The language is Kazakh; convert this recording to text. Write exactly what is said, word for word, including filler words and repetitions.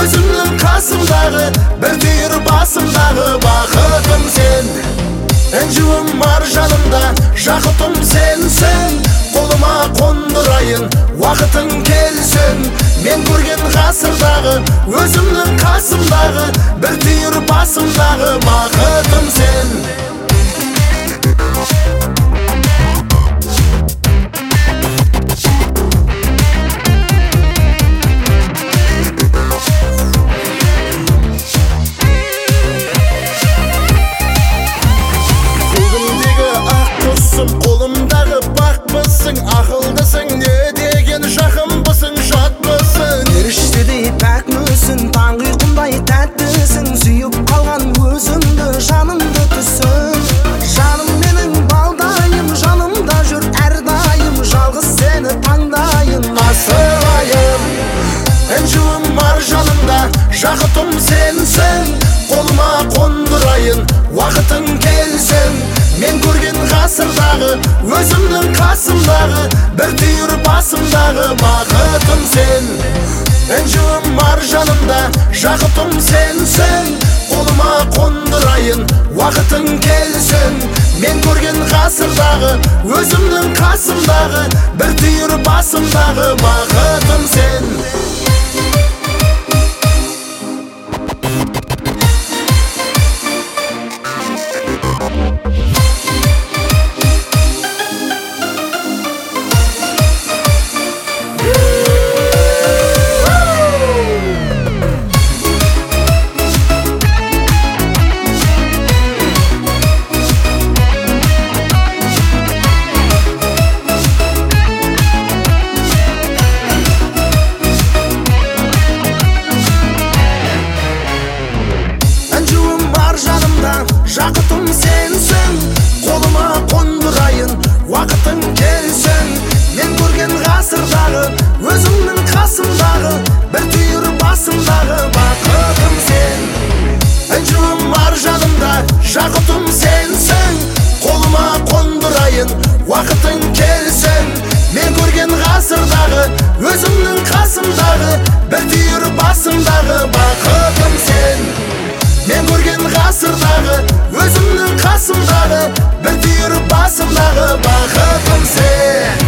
өзімнің қасымдағы, бір түйір басымдағы бақытым сен. Інжуім маржанымда, жақұтым сенсің. Қолыма қондырайын, уақытың келсін. Мен көрген ғасырдағы, өзімнің қасымдағы, бір түйір басымдағы бақытым сен. Қолымдағы бақпысың, ақылдысың, не деген жақынбысың, жатпысың. Періштедей пәк мүсін, таң ұйқымдай тәттісің. Сүйіп қалған өзімді, жанымды түсін. Жаным менің балдайым, жанымда жүр әрдайым. Жалғыз сені таңдайын, асылайым. Інжуім маржанымда, жақұтым сенсің. Қолыма қондырайын, уақытың келсін. Мен көрген ғасырдағы, өзімнің қасымдағы, бір түйір басымдағы бақытым сен. Інжуім маржанымда, жақұтым сенсің. Қолыма қондырайын, уақытың келсін. Мен көрген ғасырдағы, өзімнің қасымдағы, бір түйір басымдағы бақытым сен. Жақұтым сенсің, қолыма қондырайын, уақытың келсін. Мен көрген ғасырдағы, өзімнің қасымдағы, бір түйір басымдағы бақытым сен. Інжуім маржанымда, жақұтым сенсің. Қолыма қондырайын, уақытың келсін. Мен көрген ғасырдағы, өзімнің қасымдағы, бір түйір басымдағы бақытым сен. Мен көрген ғасырдағы, өзімнің қасымдағы, бір түйір басымдағы бақытым сен.